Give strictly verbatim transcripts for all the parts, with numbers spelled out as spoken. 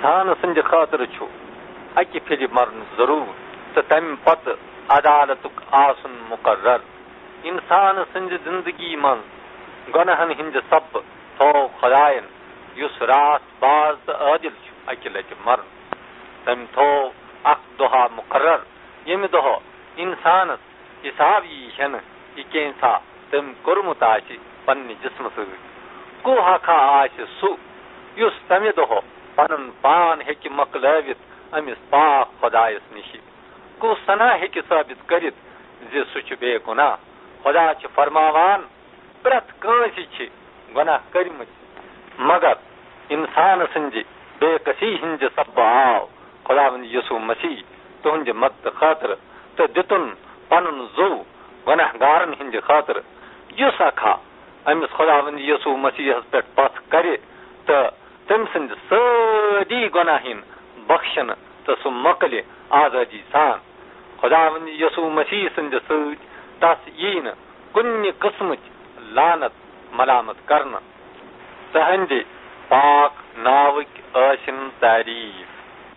इंसान संज खातिर छु अकि फिर मरन जरूर तो तम पत अदालतुक आसन मुकर्रर। इंसान संज जिंदगी मन गुनाहन हिंद सब थो खुदायन युस रात बाज तो आदिल छु अकि लट मरन तम थो अख दोहा मुकर्रर यम दोह इंसानस हिसाब यी हेन यह कैसा तम कोर्मुत आसि पन्ने जिस्म सत को हखा आसि सु युस तमे दोह पन पान हेकि मकलवित अमिस पाक खुदायस निश को सना हेकि साबित करित जे सु छु बेगुनाह। खुदा छु फरमावान प्रत कांसि छि गुनाह करमत मगर इंसान संज बेकसी हिंज सब आव खुदावंद यसू मसीह तुहंज मत खातिर तो दितुन पनुन जो गुनाहगारन हिंज खातिर युस अखा अमिस खुदावंद यसू मसीह पे पथ करे तो तम संज सारी गुनाहिन बख्शन तो सु मकल आजादी सान। खुदावंद यसू मसीह संज सत तस यी न कुन्य किस्म लानत मलामत करना तहंदे पाक नावक आशिन तारीफ।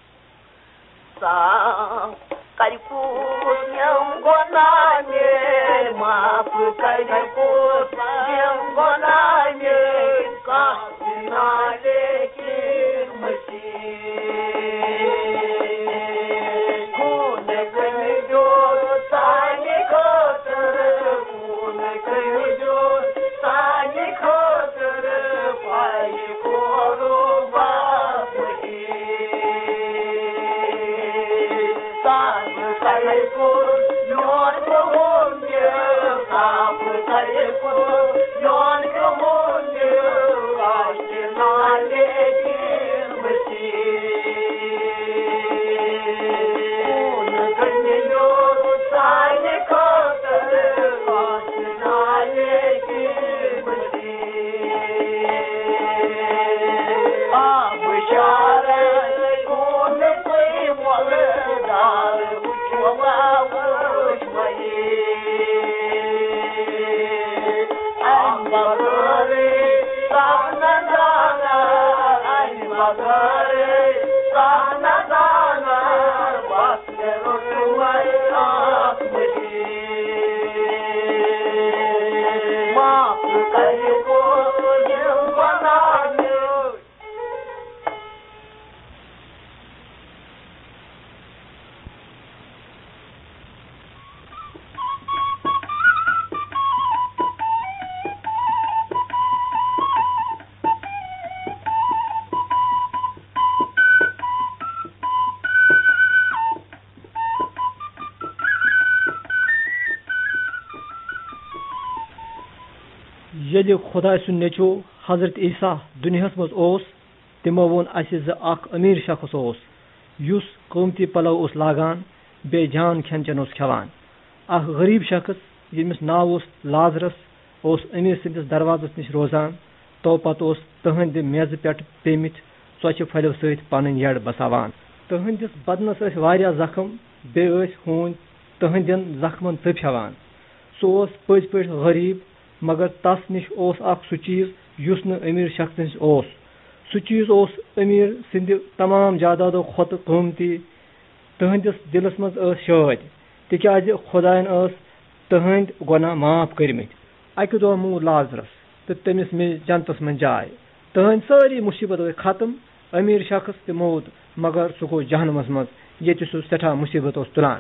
यदि खुदा सुन नेचो हजरत ईसा दुनियास मज ओस तिमो वोन असे ज अख अमीर शख्स ओस युस कीमती पलव ओस लागान बे जान खेन चेन ओस खेवान। अख गरीब शख्स यमिस नाव ओस लाजरस ओस अमीर सिंदिस दरवाजस निश रोजान तो पत ओस तहंद मेज पेट पेमित सोच फलो सत पन यड़ बसावान। तहंदिस बदनस अस वारिया जख्म बे अस हून तहंदन जख्मन तप हेवान। सो ओस पज पज गरीब मगर तस निश ओस अख सु चीज युस न अमीर शख्स निश ओस। सु चीज ओस अमीर सिंध तमाम जायदादों खोत कीमती। तहंदिस दिलस मज अस शाद तिकाज खुदायन अस तहंद गुनाह माफ करमित। अकि दो मूर लाजरस तो तमिस मिल जन्नतस मन जाय। तहंद सारी मुसीबत गई खत्म। अमीर शख्स ते मौत मगर सु गो जहन्नमस मज ये सु सठा मुसीबत ओस तुलान।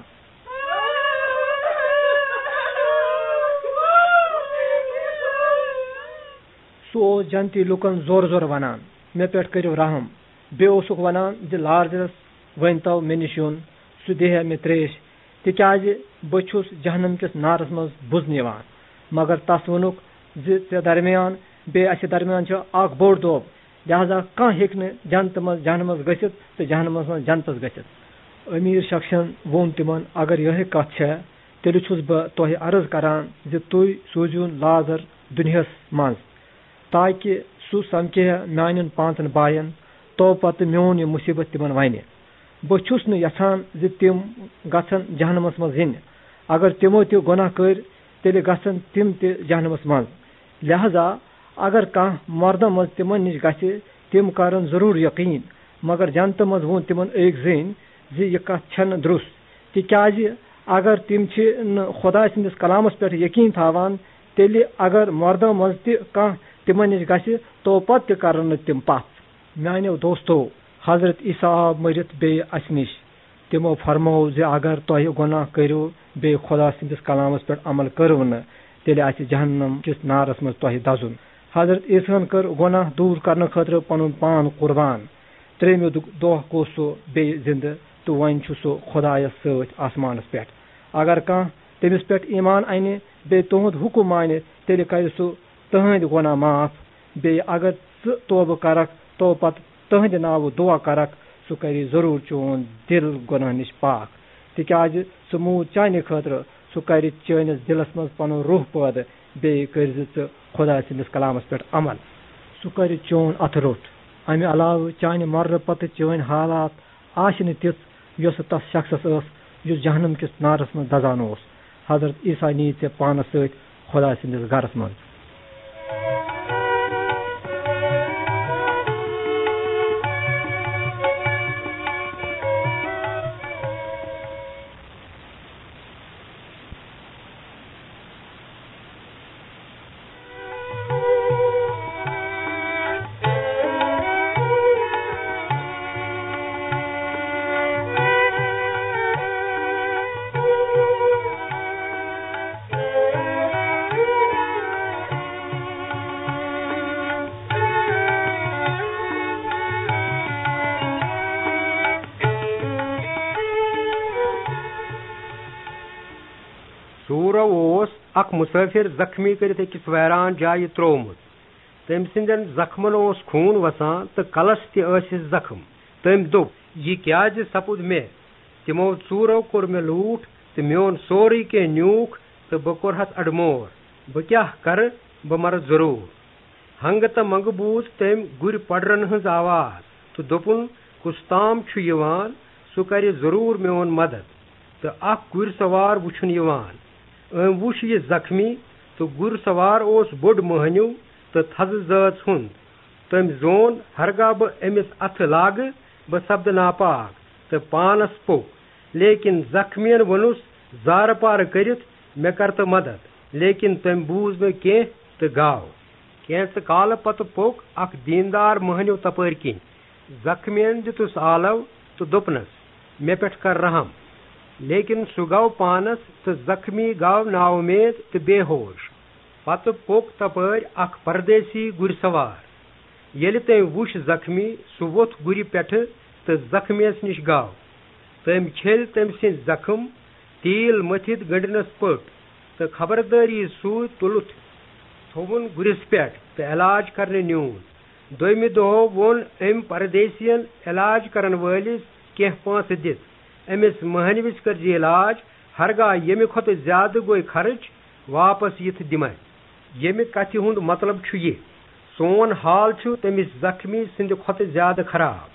सो जनती लुकन जोर जोर वनान मे पे करो रहम। बे वनान ज लाजरस वन तव मे निश यून सु देह मे त्रेश तिकाज बहुस जहन्नम किस नारस मज बुजन मगर तस वनुक जे दरमियान बे अस दरमियान अख बोड़ दोब लिहाजा कह हेक जन्नत मज जहन्नमस गसित तो जहन्नमस मज जन्नतस गसित। अमीर शख्सन वोन तिमन अगर यह कथ तेल छुस बह तुह अर्ज करान जे तुई सोजून लाजर दुनियास मज ताकि सु समके मान पांचन बायन तो पत मोन यह मुसीबत तिमन वन। बहुस न यछान जे तिम गन जहन्नमस मज इन। अगर तिमो त गुनाह कर तेल गन तिम त जहन्नमस मज। लिहाजा अगर कह मर्द मज तिमन निश गि तिम करन जरूर यकीन मगर जनत मज वोन तिमन एक जन जी यह कथ छन दुरुस्त तिकाज अगर तिम खुदा सन्दिस कलामस पे यकीन थावान तेल अगर मर्दों मज तह तिमन नश गि तो पत कर तिम पथ। मानो दोस्तों हजरत ईसा मरित बे अस नश तिमो फरमो जे अगर तुह गुनाह करो बे खुदा सन्दिस कलामस पे अमल करो न तेल आसि जहन्नम किस नारस मज तुह दजुन। हजरत ईसा कर गुनाह दूर करने खतर पनुन पान कुर्बान त्रेमि दह गो सह बे जिंद तो वन सह खुदायस सत आसमानस पे। अगर कह तमिस पे ईमान अन बे तुहद हुकुम मान तेल कर सह तहद गुनाह माफ। बे अगर ज तोब करक तो पत तहद नाव दुआ करक सह कर जरूर चोन दिल गुनाह नश पाक तिकाज सह मूद चाने खतर सह कर चनिस दिलस मज पन रूह पैद बे कर खुदा सन्दिस कलामस पे अमल सह कर चोन अथ रोट। अमे अलाव चाने मर पत चन हालात आश तिथ तस शख्सस युस जहन्नम किस नारस मज दजान ओस। हजरत ईसा नी ऐ पानस सत खुदा सन्दिस गरस मज। सूरो ओस अख मुसाफिर जख्मी करित अकिस वैरान जाय त्रोमुत तम सिंदन जख्मन ओस खून वसान तो कलस तस जख्म। तम दोप यह क्या सपुद मे तिमो चूरो कोर मे लूट तो मोन सोरी के न्यूख तो बह कोरहस अडमोर बह क्या कर बह मर जरूर। हंग तो मंग बूझ तम गुर पडरन हज आवाज तो दोपुन कुस्ताम छु यवान सह कर जरूर मोन मदद। तो अख गुर सवार वुछुन यवान अम वुछ यह जख्मी तो गुर सवार ओस बोड महन्यू तो थज जात हुंद। तम जोन हरगा बह अमिस अथ लाग बह सपद नापाक तो पानस पोक लेकिन जख्मियन वनुस जार पार करित मे कर तो मदद लेकिन तम बूझ मे कह तो गाव। कैंस काल पत पोक अख दीनदार महन्यू तपर किन जख्मियन दितुस आलव तो दोपनस मे पे कर रहम लेकिन सह गव पानस तो जख्मी गव नाउमेद तो बेहोश। पत पोक तपर अख परदेसी गुर सवार येल तम वुछ जख्मी सह वोथ गुरि पेठ तो जख्मियस निश गव। तम छेल तम सिंद जख्म तील मथित गंडनस पट तो खबरदारी सूद तुलुथ थोवन गुरिस पे तो इलाज करने न्यून। दोमि दो वोन अम परदेसियन इलाज करन वालिस कह पांस दित अमिस महनविस कर इलाज हरगा यमि खत ज्यादा गो खर्च वापस यिथ दिम। यमि कथ हुंद मतलब छु यह सोन हाल छु तमिस जख्मी सिंद खत ज्यादा खराब।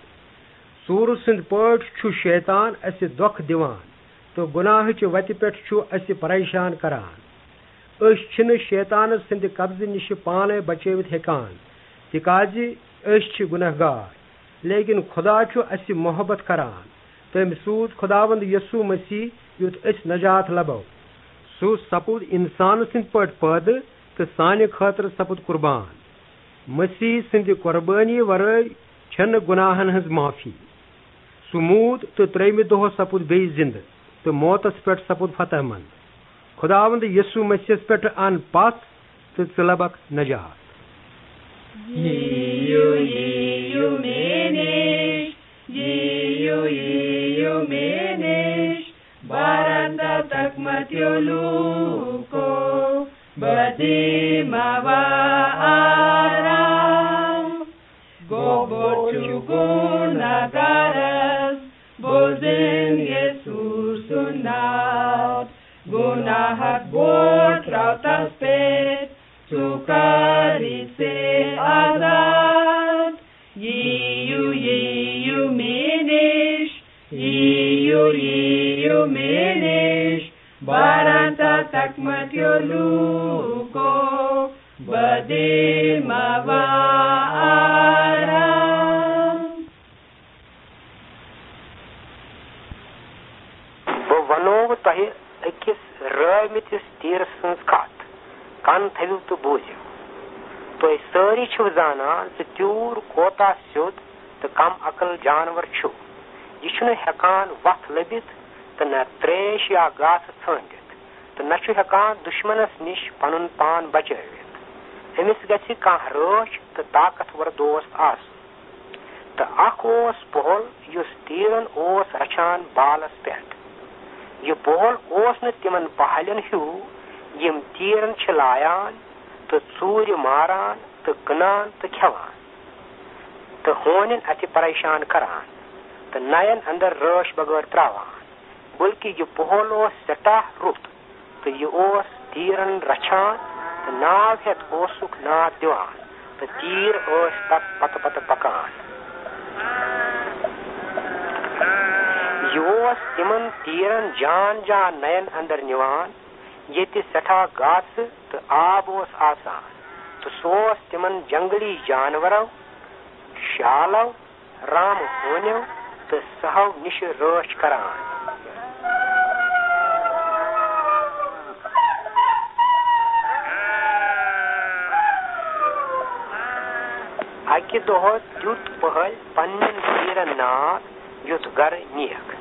सूर सिंद पट छु शैतान अस दुख दिवान तो गुनाह च वत पे छु अस परेशान करान। अस छिन शैतान सिंद कब्ज निश पाने बचवित हेकान तिकाज अस छि गुनहगार लेकिन खुदा छु अस मोहब्बत करान। तम सूद खुदावंद यसू मसीह युत अस नजात लबो सू सपुद इंसान सिंद पट पद तो साने खतर सपुद कुर्बान। मसीह सिंद कुर्बानी वराय छन गुनाहन हज माफी। सुमूद तो त्रेमि दो सपुद बे जिंद तो मौतस पे सपुद फतहमंद। खुदावंद यसू मसीह पे अन पथ तो चलबक नजात। Yiyu, yiyu, menish, yiyu, yiyu, menish, baranda takmat yoluko, badimava aram, gobo chugunagaras, bozin Jesus unat, gunahat bot rautas pet, Sukari se azad, yiyu yiyu menish, yiyu yiyu menish, baranta takmat yoluko, badil mavaram. वनो तह अकिस रमितिस तीर सज कत कन थवु तो बूझो तुह सारी छो जानान ज त्यूर कोता स्योद तो कम अकल जानवर छो यह हेकान वथ लबित तो न त्रेश या गास छंडित तो न हेकान दुश्मनस निश पनुन पान बचावित अमिस गछि कह रच तो ताकतवर दोस्त आस तो अख ओस पोहल युस तीरन ओस रछान बालस पेट यह पोहल ओस न तिमन पहलन हू यम तीरन छ लायान तो सूर्य मारान तो कनान तो खेवान तो होन अति परेशान करान तो नयन अंदर रश बगैर त्रावान बल्कि यह पोहल ओस सटाह रुत तो यह ओस तीरन रछान तो नाव हेत ओसुक नाद दिवान तो तीर ओस तक पत पत पकान यह ओस तिमन तीरन जान जान नयन अंदर निवान ये सठा गास तो आब ओस आसान तो सोस तिमन जंगली जानवरों शालों राम होनो तो सहव निश रश करान अकि दोह द्युत पहल पन्न तीरन नाद युत गर नियक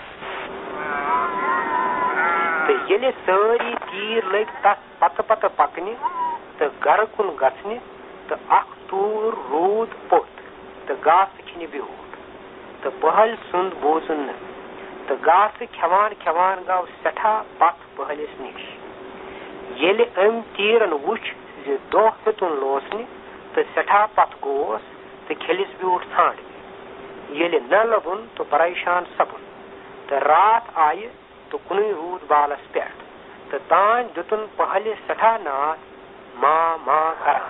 तो ये सारी तीर लग तस पत पत पकने तो गर कुन गसने तो अख तूर रूद पोत तो गास खिन बिहूट तो पहल सुंद बोजुन तो गास खेवान खेवान गव सठा पथ पहलिस निश ये अम तीरन वुच जो दोह हेतुन लोसने तो सठा पथ गोस तो खेलिस बिहूट छांड ये न लबुन तो परेशान सपुन तो रात आय तो कुन रूद बालस पेट तो तान दुतुन पहले सठा नाथ माँ माँ करा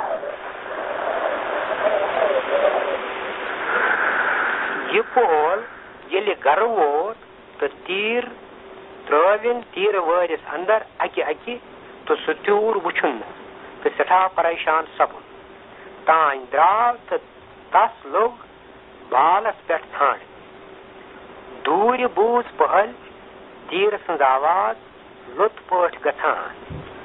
ये पोल ये गर वोत तो तीर त्रविन तीर वरिस अंदर अकि अकि तो सह त्यूर वुछुन तो सठा परेशान सपुन तान द्राव तो तस लोग बालस पेट छान दूर बूझ पहल तीर सज आवाज लुत पठ गछान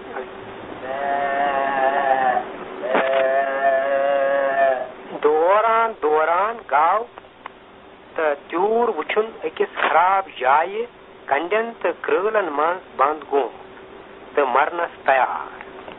दौरान दौरान गाव तो त्यूर वुछुन अकिस खराब जाय कंडन तो क्रेलन मन बंद गोम तो मरनस तैयार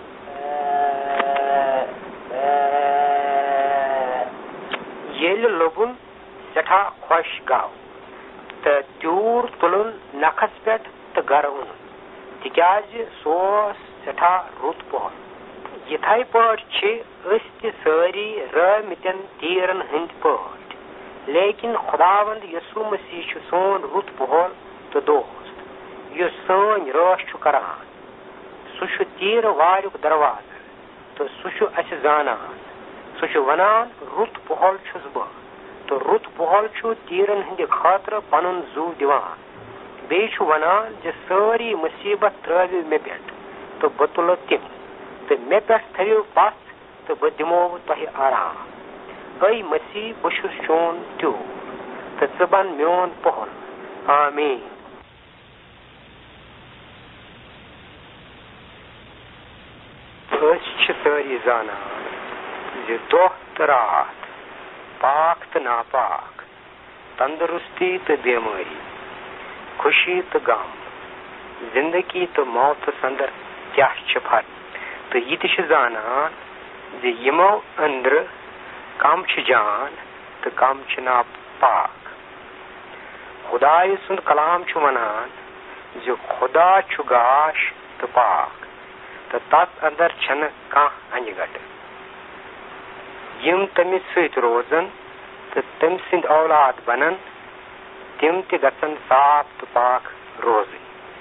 ये लोबुन सठा खुश गाव तो त्यूर तुलन नखस पे तो गर उन तिकाज सोस सठा रुत पोहल यथाई पे सारी रमितन तीरन हंद पे लेकिन खुदावंद यसु मसीह सोन रुत पोहल तो दोस्त यह सन रश करान सह तीर वारुक दरवाज तो सह अस जानान सह वनान रुत पोहल छुस बह तो रुत पोहल तीरन हंद खातर पनुन जू दिवान बे वनान जे सारी मुसीबत त्रविव मे पे तो बह तुल तिम तो मे पे थवो पस तो बह दिमो तह आराम ऐ मसीह बह चोन त्यूर तो ज बन मोन पोहल आमीन सारी जानान जे दोह तो रात पाक तो नापाक तंदुरुस्ती तो बेमारी खुशी तो गम जिंदगी तो मौत अंदर क्या फर्क तो यह जानान जे यमो अंदर कम जान तो कम नापाक खुदाय सुंद कलाम वनान जो खुदा गाश तो पाक तो तथ अंदर छन कह अनगट यम तमिस सत रोजन तो तम सिंद औलाद बनन तिम त गसन साफ तो पाक रोज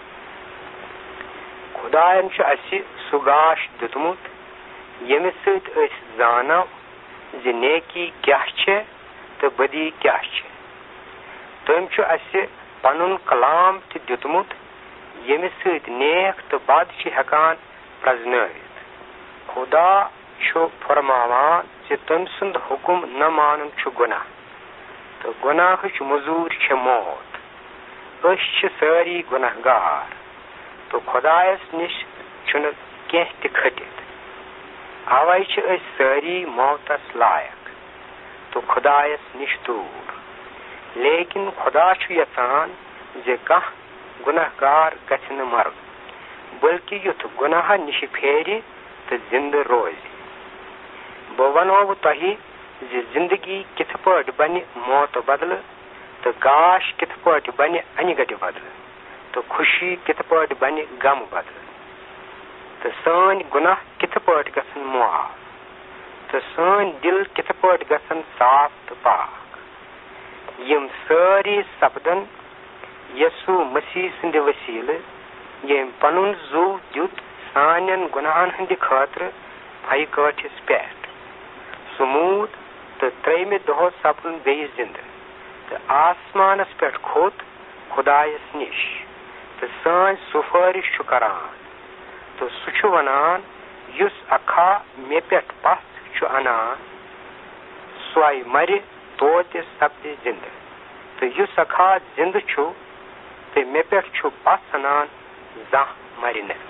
खुदायन सह गाश दुतमुत यमिस सत जानो ज नेकी क्या तो बदी क्या तम पनुन कलाम त दुतमुत यमिस सत नेक तो बद हेकान प्रजनवित खुदा फरमावान जे तम सुंद हुकुम न मानुन गुनाह तो गुनाह मजूर मौत सारी गुनहगार तो खुदायस निश छुन कह त खटित अवै सारी मौतस लायक तो खुदायस निश दूर लेकिन खुदा यसान जे कह गुनहगार गन मर बल्कि युथ गुनाह निश फेरि तो जिंद रोज बह वनो तह जिंदगी कित पट बन मौत बदल तो गाश कित पट बन अनगट बदल तो खुशी कित पट बन गम बदल तो सान गुनाह कित पट गसन मुआफ तो सान दिल कित पट गसन साफ तो पाक यम सारी सपदन यसु मसीह सिंद वसील यम पनुन जू दुत सानन गुनाहन हंद खातर भय कठिस पेट सुमूद तो त्रेम दह सपन बे जिंद तो आसमानस पे खोत खुदायस निश तो सान सुफारिश करान तो सह वनान युस अखा मे पे पस अनान स्वाय मर तोत सपद जिंद तो युस अखा जिंद तो मे पे पस अनान जह मर न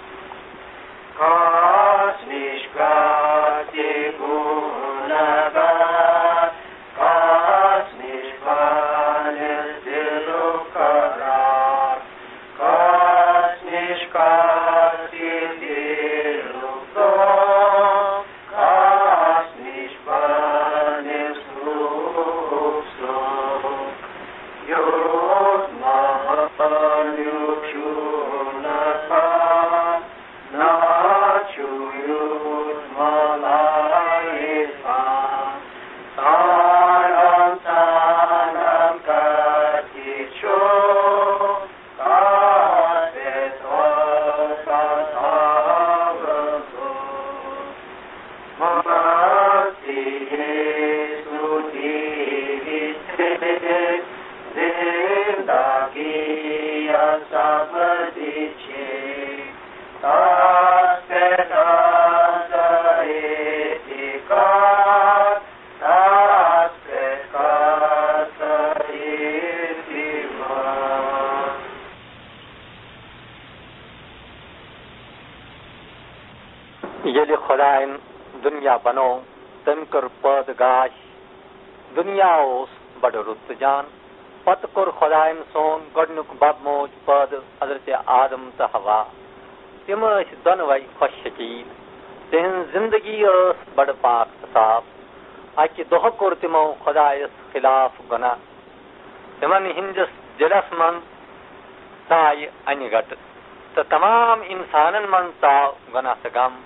ये खुदाइन दुनिया बनो तम कर पद गाश दुनिया ओस बड़ रुत जान पत कर खुदाइन सोन गडनुक बब मोज पद हजरत आदम त हवा तिम दन वई खुश शकीद तिहन जिंदगी ओस बड़ पाक साफ अकि दोह कोर तिमो खुदायस खिलाफ गुना तिमन हिंदस दिलस मन ताय अनगट तो तमाम इंसानन मन ताव गुना से गम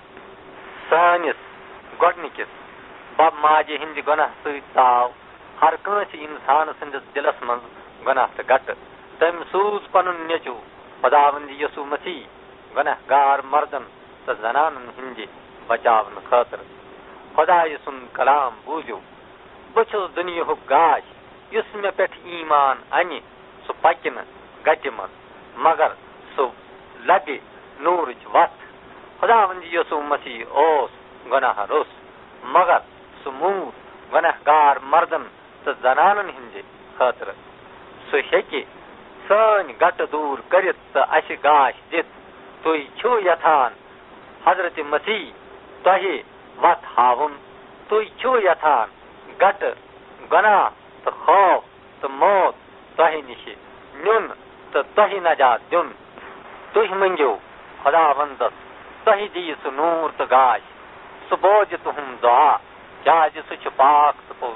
सानिस गडनिकिस बब माजे हिंद गुनाह सताव हर कंस इंसान संदिस दिलस मन गुनाह से गट तम सूज पनुन नेचु खुदावंद यसु मसीह गुनहगार मर्दन तो जनानन हिंद बचावन खातर खुदा यसुन कलाम बूझो बछुस दुनिया गाश युस मे पे ईमान अन सु पकन गटिमन मगर सु लगे नूर वत खुदावंद यसु मसीह ओस गुनाह रुस मगर सुमूद गुनहगार मर्दन तो जनानन हिंदे खातर सह हेकि सान गट दूर करित तो अस गाश दित तुई छु यथान हजरत मसीह तहे वत हावन तुई छु यथान गट गुनाह तो खौफ तो मौत तहे निश नुन तो तहे नजात दुन तुह मंगो खुदावंदस तही दी सु नूर तो गाश सु बोझ तुम दुआ जाज सु पाक सपोज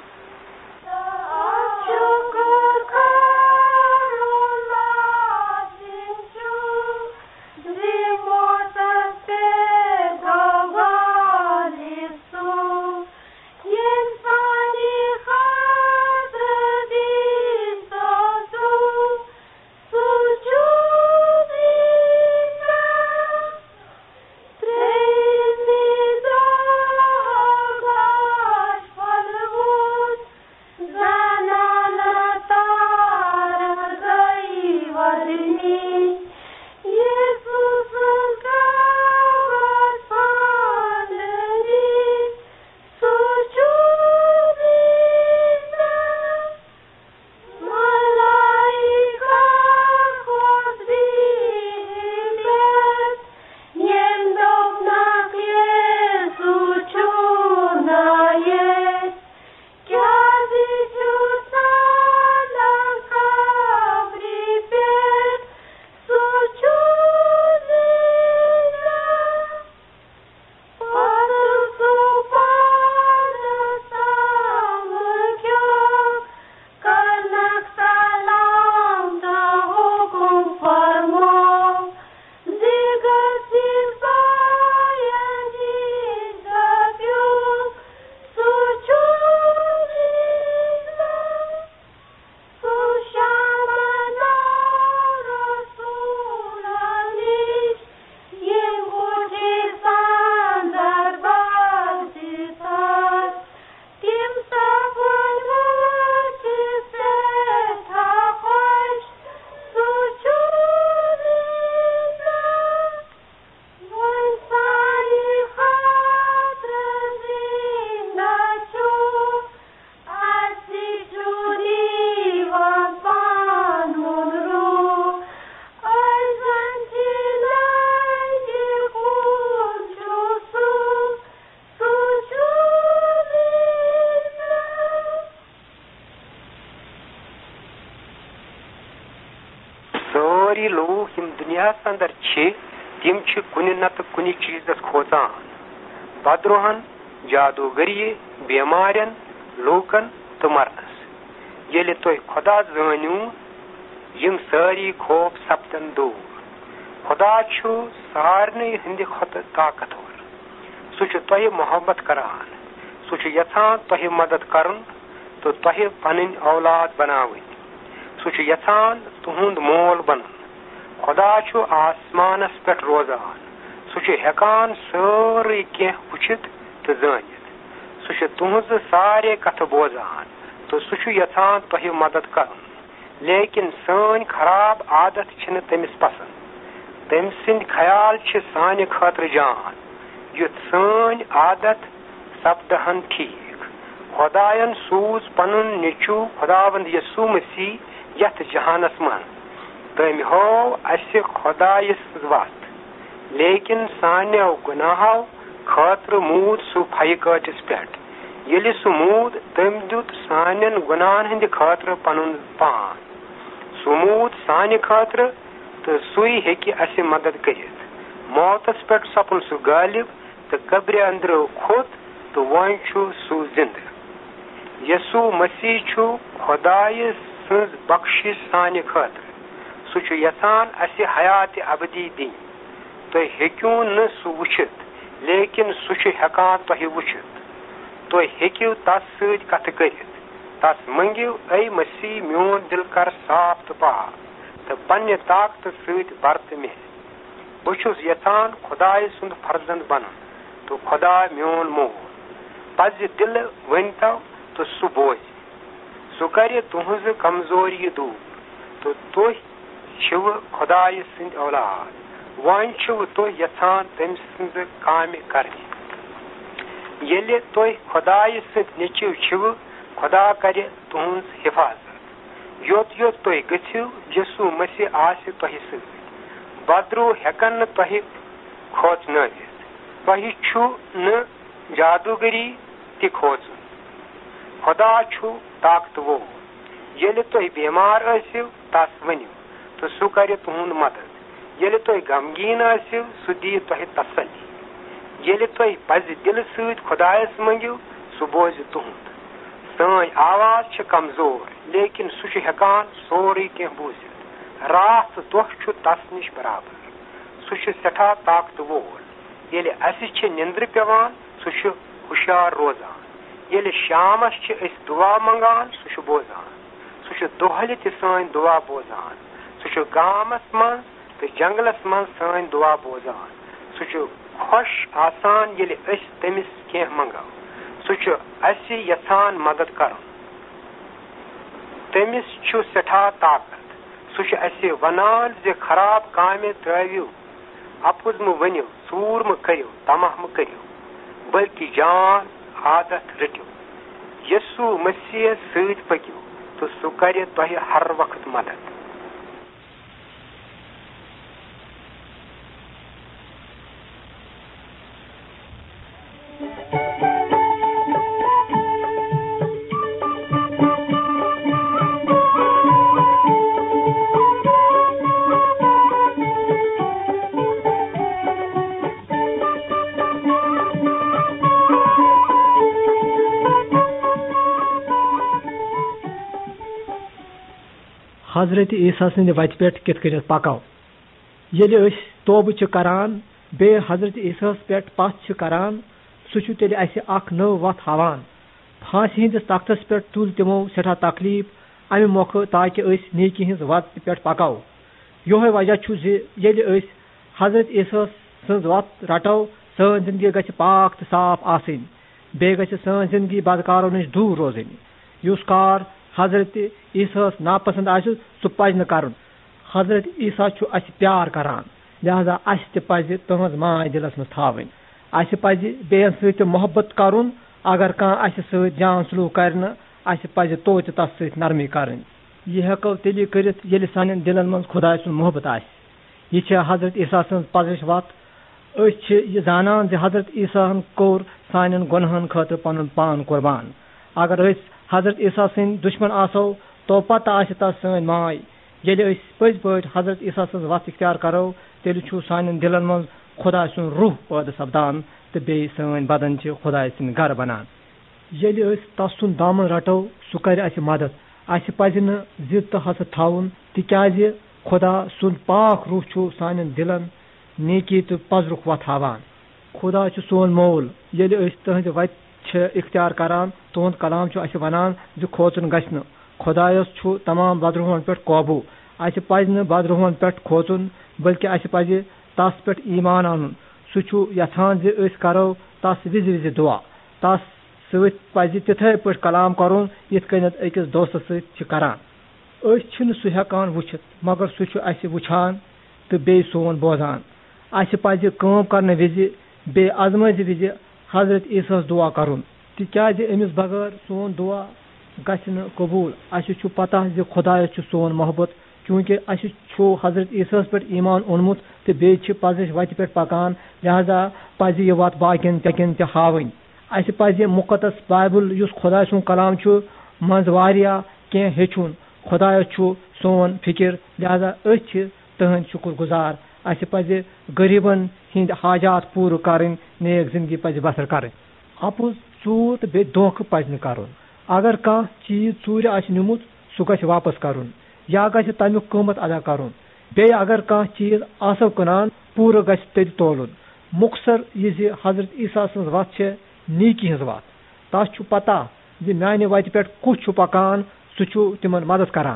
Woo! ساری لوٗکھ یِم دُنیاہس اندر چھِ تِم چھِ کُنہِ نتہٕ کُنہِ چیٖزس کھوژان بدروہن جادوگری بیمارٮ۪ن لوٗکن تہٕ مرنس ییٚلہِ تُہۍ خۄدا زٲنِو یِم سٲری خوف سپدن دوٗر خۄدا چھُ سارنٕے ہٕنٛدِ کھۄتہٕ طاقتور سُہ چھُ تۄہہِ محبت کران سُہ چھُ یژھان تۄہہِ مدد کرُن تہٕ تۄہہِ پنٕنۍ اولاد بناوٕنۍ سُہ چھُ یژھان تُہُنٛد مول بنُن خۄدا چھُ آسمانس پٮ۪ٹھ روزان سُہ چھُ ہٮ۪کان سٲرٕے کینٛہہ وٕچھِتھ تہٕ زٲنِتھ سُہ چھُ تُہنٛزٕ سارے کتھٕ بوزان تہٕ سُہ چھُ یژھان تۄہہِ مدد کرُن لیکن سٲنۍ خراب عادت چھِنہٕ تٔمِس پسنٛد تٔمۍ سٕنٛدۍ خیال چھِ سانہِ خٲطرٕ جان یُتھ سٲنۍ عادت سپدہن ٹھیٖک خۄداین سوٗز پنُن نیٚچوٗ خۄداوند یسوٗ مسیح یتھ جہانس منٛز تٔمۍ ہوو اسہِ خۄدایہِ سٕنٛز وتھ لیکن سانیو گُناہو خٲطرٕ موٗد سُہ پھیہِ کٲٹِس پٮ۪ٹھ ییٚلہِ سُہ موٗد تٔمۍ دیُت سانٮ۪ن گُناہن ہٕنٛدِ خٲطرٕ پنُن پان سُہ موٗد سانہِ خٲطرٕ تہٕ سُے ہیٚکہِ اسہِ مدد کٔرِتھ موتس پٮ۪ٹھ سپُن سُہ غٲلب تہٕ قبرِ أنٛدرٕ کھوٚت تہٕ وۄنۍ چھُ سُہ زِنٛدٕ یسوٗ مسیح چھُ خۄدایہِ سٕنٛز بخشِش سانہِ خٲطرٕ سُہ چھُ یژھان اسہِ حیاتِ ابدی دِنۍ تُہۍ ہیٚکِو نہٕ سُہ وٕچھِتھ لیکن سُہ چھُ ہٮ۪کان تۄہہِ وٕچھِتھ تُہۍ ہیٚکِو تس سۭتۍ کتھٕ کٔرِتھ تس منٛگِو اے مسیح میون دل کر صاف تہٕ پاک تہٕ پننہِ طاقتہٕ سۭتۍ برتہٕ مےٚ بہٕ چھُس یژھان خۄدایہِ سُنٛد فرزند بنُن تہٕ خۄدا میون مول پزِ دلہٕ ؤنۍتو تہٕ سُہ بوزِ سُہ کرِ تُہنٛزٕ کمزوری دوٗر تہٕ تُہۍ چھِوٕ خۄدایہِ سٕنٛدۍ اولاد وۄنۍ چھِوٕ تُہۍ یژھان تٔمۍ سٕنٛزٕ کامہِ کرنہِ ییٚلہِ تُہۍ خۄدایہِ سٕنٛدۍ نیٚچِو چھِوٕ خۄدا کرِ تُہنٛز حِفاظت یوٚت یوٚت تُہۍ گٔژھِو یسوٗ مسیح آسہِ تۄہہِ سۭتۍ بدروٗ ہٮ۪کن نہٕ تۄہہِ کھوژنٲوِتھ تۄہہِ چھُ نہٕ جادوگری تہِ کھوژُن خۄدا چھُ طاقتور ییٚلہِ تُہۍ بٮ۪مار ٲسِو تس ؤنِو تہٕ سُہ کرِ تُہنٛد مدد ییٚلہِ تُہۍ غمگیٖن ٲسِو سُہ دِیہِ تۄہہِ تسلی ییٚلہِ تُہۍ پزِ دلہٕ سۭتۍ خۄدایس منٛگِو سُہ بوزِ تُہنٛد سٲنۍ آواز چھِ کمزور لیکن سُہ چھُ ہٮ۪کان سورُے کینٛہہ بوٗزِتھ راتھ تہٕ دۄہ چھُ تس نِش برابر سُہ چھُ سٮ۪ٹھاہ طاقتہٕ وول ییٚلہِ اسہِ چھِ نِندرِ پٮ۪وان سُہ چھُ ہُشیار روزان ییٚلہِ شامس چھِ أسۍ دُعا منٛگان سُہ چھُ بوزان سُہ چھُ دۄہلہِ تہِ سٲنۍ دُعا بوزان سُہ چھُ گامس منٛز تہٕ جنگلس منٛز سٲنۍ دُعا بوزان سُہ چھُ خۄش آسان ییٚلہِ أسۍ تٔمِس کینٛہہ منٛگو سُہ چھُ اسہِ یژھان مدد کرُن تٔمِس چھُ سٮ۪ٹھاہ طاقت سُہ چھُ اسہِ ونان زِ خراب کامہِ ترٲوِو اپُز مہٕ ؤنِو ژوٗر مہٕ کٔرِو تماہ مہٕ کٔرِو بٔلکہِ جان عادت رٔٹِو یسوٗ مسیحس سۭتۍ پٔکِو تہٕ سُہ کرِ تۄہہِ ہر وقت مدد حضرت عیسیٰ سٕنٛدِ وتہِ پٮ۪ٹھ کِتھ کٔنۍ پکو ییٚلہِ أسۍ توبہٕ چھِ کران بیٚیہِ حضرت عیسیٰ ہس پٮ۪ٹھ پتھ چھِ کران سُہ چھُ تیٚلہِ اسہِ اکھ نٔو وتھ ہاوان پھانسی ہٕنٛدِس تختس پٮ۪ٹھ تُل تِمو سٮ۪ٹھاہ تکلیٖف امہِ مۄکھٕ تاکہِ أسۍ نیکی ہٕنٛز وتہِ پٮ۪ٹھ پکو یِہوے وجہ چھُ زِ ییٚلہِ أسۍ حضرت عیسیٰ سٕنٛز وتھ رٹو سٲنۍ زندگی گژھِ پاک تہٕ صاف آسٕنۍ بیٚیہِ گژھِ سٲنۍ زندگی بدکارو نِش دوٗر روزٕنۍ یُس کار حضرت عیسیٰ ہس ناپسنٛد آسہِ سُہ پزِ نہٕ کرُن حضرت عیسیٰ چھُ اسہِ پیار کران لہذا اسہِ تہِ پزِ تٕہنٛز ماے دلس منٛز تھاوٕنۍ اسہِ پزِ بیٚین سۭتۍ تہِ محبت کرُن اگر کانٛہہ اسہِ سۭتۍ جان سلوٗک کرِ نہٕ اسہِ پزِ توتہِ تس سۭتۍ نرمی کرٕنۍ یہِ ہٮ۪کو تیٚلہِ کٔرِتھ ییٚلہِ سانٮ۪ن دلن منٛز خۄداے سُنٛد محبت آسہِ یہِ چھِ حضرت عیسیٰ سٕنٛز پزرٕچ وتھ أسۍ چھِ یہِ زانان زِ حضرت عیسیٰ ہن کوٚر سانٮ۪ن گۄنہن خٲطرٕ پنُن پان قۄربان اگر أسۍ حضرت عیسیٰ سٕنٛدۍ دُشمن آسو تو پتہٕ آسہِ تس سٲنۍ ماے येले अस पज पज हजरत ईसा सज वत इख्तियार करो तेल छु सानन दिलन मन खुदा सुन रूह पैदा सपदान तो बे सन बदन च खुदा सिन घर बनान येले अस तसुन दामन रटो सु कर अस मदद अस पज न जिद तो हस थाउन तिकाज खुदा सुन पाक रूह छु सानन दिलन नेकी तो पजरुख वथावान खुदा छु सोन मोल येले अस तहज वत इख्तियार करान तुंद कलाम छु अस वनान जो खोचन गसन खुदायस छु तमाम बदरुहन पे काबू अस पज न बदरुहन पे खोचन बल्कि अस पज तस पे ईमान आनुन सु छु यथान जे अस करो तस विज विज दुआ तस सत पज तिथे पे कलाम करुन यथ कनत अकिस दोस्त सत करान अस छिन सु हेकान वुचित मगर सु छु अस वुछान तो बे सोन बोजान अस पज काम करने विज बे आजमाइश विज हजरत ईसा दुआ करुन तिकाज अमिस बगैर सोन दुआ गछ न कबूल अस छु पता जे खुदायस छु सोन मोहब्बत चूंकि अस छु हजरत ईसा पे ईमान ओनमुत तो बे छि पजश वत पे पकान लिहाजा पज ये वत बाकिन तकिन ते हावन अस पज मुकद्दस बाइबल युस खुदा सुन कलाम छु मंज वारिया के हेचुन खुदायस छु सोन फिक्र लिहाजा अस छि तहन शुक्र गुजार अस पज गरीबन हिंद हाजात पूर करन नेक जिंदगी पज बसर कर अपुज चूर तो बे धोख पज न करन अगर कह चीज चूर आस निमुत सु गछ वापस करुन या गछ तमिक कीमत अदा करुन बे अगर कह चीज आसो कनान पूर गछ तेल तोलुन मुखसर ये हजरत ईसा सज वत छे नीकी हज वत तस छु पता जे माने वत पे कुछ छु पकान सु छु तिमन मदद करान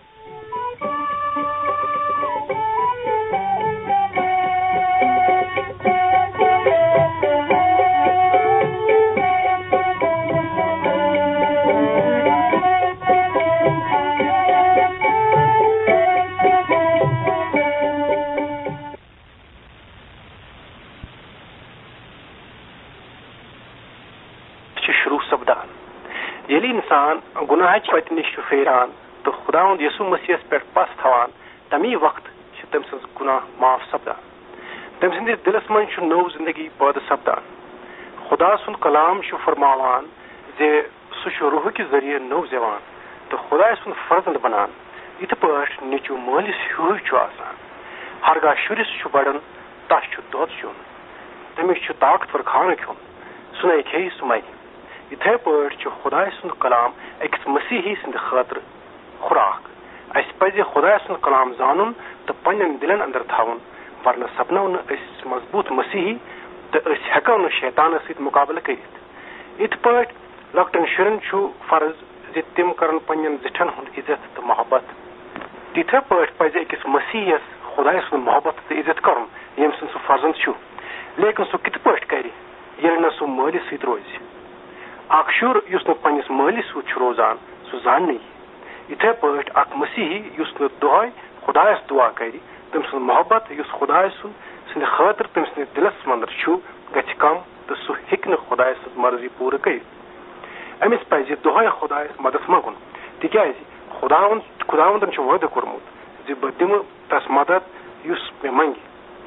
यदि इंसान गुनाह पत नश फेरान तो खुदावंद यसु मसीहस पे पस थवान तमी वक्त तम सज गुनाह माफ सपदान तम सदिस दिलस मन नौ जिंदगी पैदा सपदान खुदा सुन कलाम फरमावान जे सह रूह के जरिए नौ जवान तो खुदा सुन फर्जंद बनान इत पट नीचू मालिस हूँ आसान हरगा शुरिस बड़न तस दोद चुन तमिस ताकतवर खान खुन सुन खे सुमई इथे पे खुदा सुंद कलाम अकिस मसीही सद खातर खुराक अस पज खुदा सुंद कलाम जानन तो पन्न दिलन अंदर थावन वरना सपनो न मजबूत मसीही तो हेको न शैतान सत मुकाबल कर इत पे लकटन शुरन फर्ज जे तिम करन पन्न जिठन हुंद इज्जत तो मोहब्बत तिथे पे पज अकिस मसीहस खुदा सुंद मोहब्बत तो इज्जत कर यम सुन सह फर्जंद लेकिन सह कित पे कर न सह मालिस सत रोज अख शुर युस न पन्निस मालिस सूत रोजान सह जान इथे पे अख मसीही युस न दुहै खुदायस दुआ कर तम सुन मोहब्बत युस खुदाय सुन सद खातर तम सद दिलस मंदर गछ कम तो सह हेक न खुदायस मर्जी पूर कर अमिस पज दुहै खुदायस मदद मंगुन तिकाज खुदावन खुदावंदन वादा कोरमुत जे बह दिम तस मदद युस मे मंगि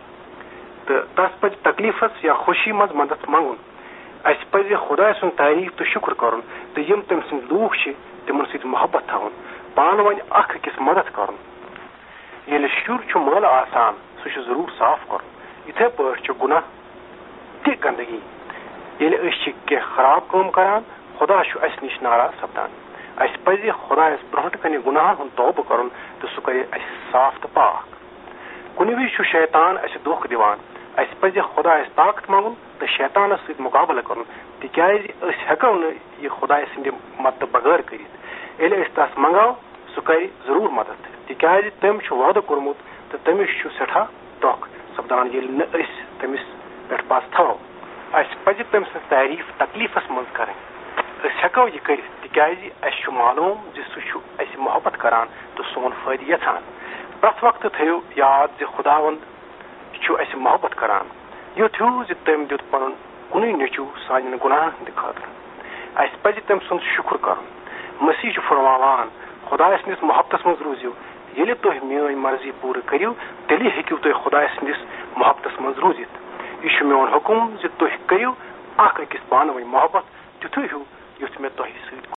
तो तस पज तकलीफस या खुशी मज मदद मंगुन अस पज खुदा सुन तारीफ तो शुक्र कर तो यम तम सद लूख तिमन सत मोहब्बत थवन पान वन अख अकिस मदद कर ये शुर मल आसान सह जरूर साफ कर इथे पे गुनाह ति गंदगी ये कह खराब काम करान खुदा अस नश नाराज सपदान अस पज खुदायस ब्रोट कन गुनाहन हुंद तौबह कर तो सह कर साफ तो पाक कुन विज शैतान अस धोख दिवान अस पज खुदायस ताकत मंगुन तो शैतानस सत मुकाबल कर तिकाज हेको न यह खुदा सद मदद बगैर कर तस मंगाव सह कर जरूर मदद तिकाज तम वादा कोरमुत तो तमिस सठा दोख सपदान ये न तमिस पे पस थो अस पज तम सज तारीफ तकलीफस मज कर हेको यह कर तिकाज अस मालूम जे सह अस मोहब्बत करान तो सोन फायदे यछान प्रत वक्त थो याद जे खुदावंद अस मोहब्बत करान युथ हूँ जे तम दुत पन कुन नचू सान गुनाह हंद खातर अस पज तम सुंद शुक्र कर मसीह फरमावान खुदा सदिस मोहब्बत मज रूजू ये तुह मेरी मर्जी पूर करू तेल हेकू तुम खुदा सदिस मोहब्बत मज रूजित यह मोन हुकुम जे तुह करू अख अकिस पान वन मोहब्बत तिथु हूँ युथ मे तुह सत